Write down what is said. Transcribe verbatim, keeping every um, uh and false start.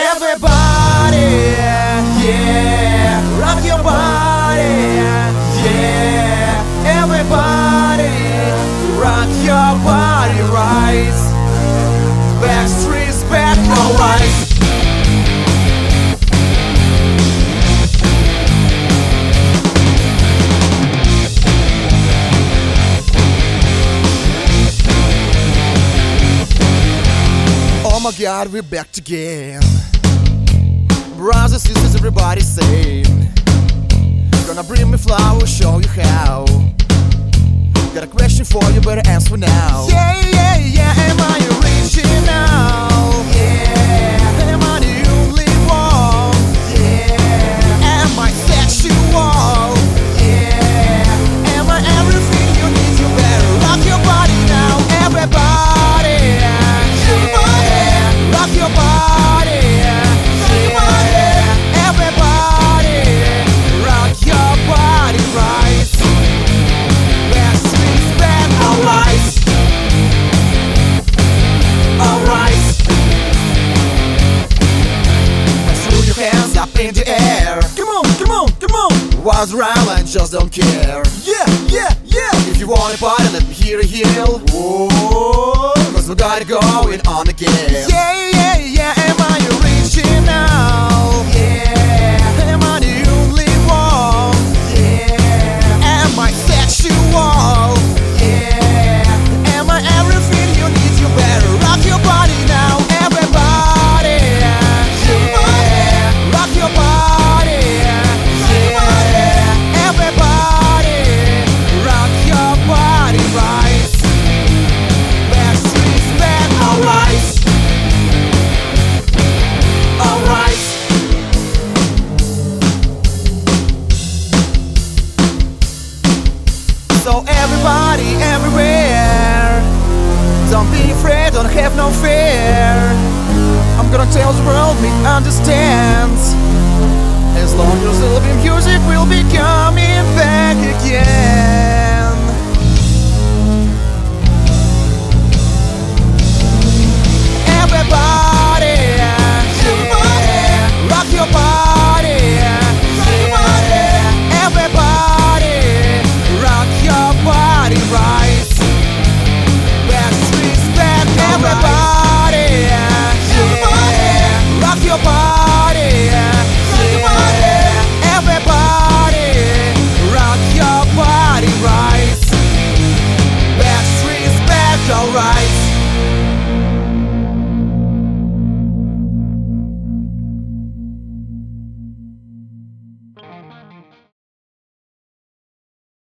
Everybody, yeah, rock your body, yeah. Everybody, rock your body, right? Backstreet's back, alright. Oh my God, we're back again. Brothers, sisters, everybody saying, gonna bring me flowers, show you how. Got a question for you, better answer now. Yeah, yeah, yeah, am I original? Yeah, am I the only one? Yeah, am I sexual? Yeah, am I everything you need? You better rock your body now, everybody. Yeah, rock your body. Up in the air, come on, come on, come on. What's around and just don't care. Yeah, yeah, yeah. If you want a party, let me hear a yell. Whoa, cause we gotta go in on again. Yeah, yeah, yeah. Am I original? Yeah. Am I the only one? Yeah. Am I sexual? Yeah. Am I everything you need? You better rock your body now, everybody. So everybody, everywhere, don't be afraid, don't have no fear. I'm gonna tell the world me understands. As long as there'll be music, we'll be coming back again.